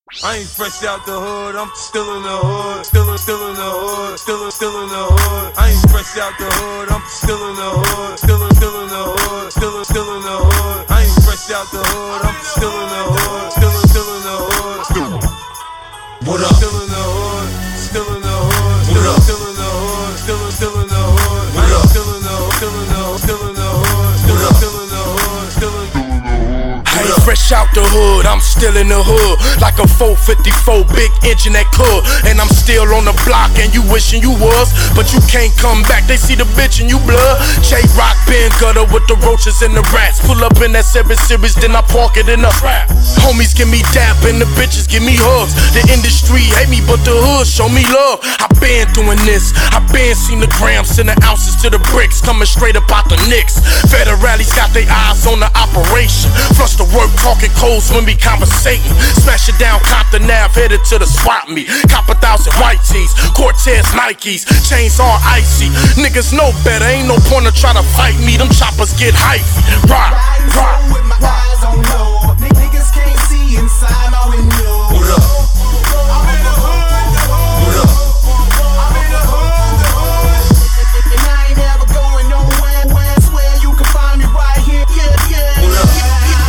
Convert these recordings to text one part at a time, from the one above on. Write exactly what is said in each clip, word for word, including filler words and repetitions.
I ain't fresh out the hood, I'm still in the hood, still, still in the hood, still, still in the hood. I ain't fresh out the hood, I'm still in the hood, still, still in the hood, still, still in the hood. I ain't fresh out the hood, I'm still in the hood, still, still in the hood. What up? Still in the hood, still in the hood, still, still in the hood, still, still in the hood. What up? Still in the hood, still in the hood, still in the hood, still, still in the hood, still in the hood. I ain't fresh out the hood, I'm still in the hood. Like a four fifty-four, big engine that could. And I'm still on the block and you wishing you was, but you can't come back, they see the bitch in you blood. J-Rock, Ben Gutter with the roaches and the rats. Pull up in that seven series, then I park it in the trap. Homies give me dap and the bitches give me hugs. The industry hate me, but the hood show me love. I been doing this, I been seen the grams, sending ounces to the bricks, coming straight up out the Knicks. Federales got their eyes on the operation. Flush the work, talking codes when we conversating. Smash it down, Compton Ave, headed to the swap meet. Cop a thousand white tees, Cortez Nikes, chains all icy. Niggas know better, ain't no point to try to fight me. Them choppers get hyphy. Rock, rock, with my eyes on low. Niggas can't see inside my window. What up? I'm in the hood, the hood. What up? I'm in the hood, the hood. And I ain't never going nowhere. Where I swear you can find me right here. Yeah, yeah. What up?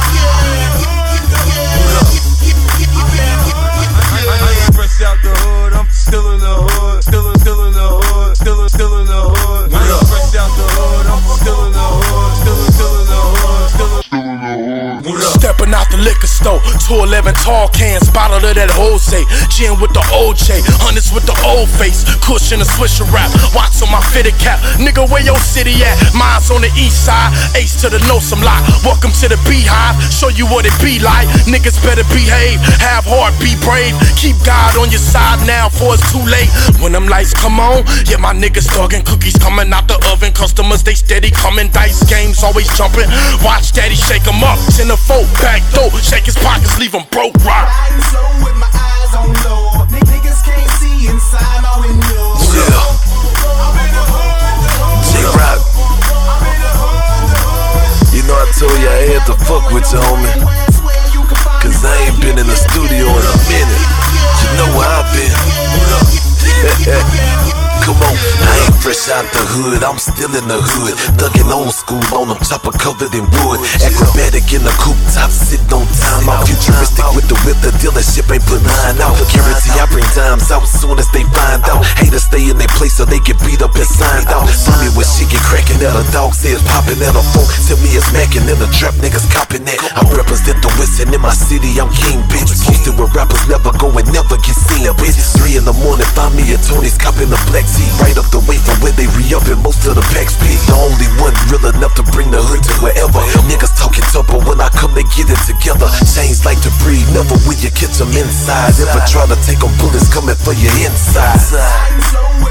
I ain't fresh out the hood, I'm still in the hood, still, still in the hood, still, still in the hood. I ain't fresh out the hood, I'm still in the hood, still, still in the hood, still, still in the hood. What up? stepping out the liquor store, two eleven tall cans, bottle of that Jose, gin with the O J, hundreds with the old face, cushion a swisher wrap, watch on my fitted cap. Nigga, where your city at? Mine's on the east side, ace to the know some lot. Welcome to the beehive, show you what it be like. Niggas better behave, have heart, be brave. Keep God on your side now, for it's too late. When them lights come on, yeah, my niggas thuggin', cookies coming out the oven. Customers, they steady coming, dice games always jumping. Watch daddy shake 'em up, send a folk back door, shake his pockets, leave 'em broke, rock. Riding slow with my eyes on low. Niggas can't see inside my window. Yeah. I'm in the hood, the hood. J-Rock. I'm in the hood, the hood. You know I told you I had to fuck with you, homie, cause I ain't been in the studio in a minute. You know where I've been. Come on, I ain't fresh out the hood, I'm still in the hood. Thuggin' old school on them, chopper covered in wood. Acrobatic in the coupe top, sitting on time out. Futuristic with the whip, the dealership ain't put nine out. Guarantee I bring dimes out soon as they find out. Haters stay in their place so they get beat up and signed out. Find me when shit get crackin' at a dog says poppin' at a phone. Tell me it's mackin' in the trap, niggas coppin' that. I represent the West and in my city I'm king, bitch. Posted where rappers never go and never get seen, bitch. Three in the morning, find me at Tony's copping the black tea. Right up the way from where they re-uppin' most of the packs peak. The only one real enough to bring the hood to wherever. Niggas talking tough, but when I come they get it together. Chains like to breathe, never will you catch them inside. If I try to take them, bullets coming for your inside. Riding slow with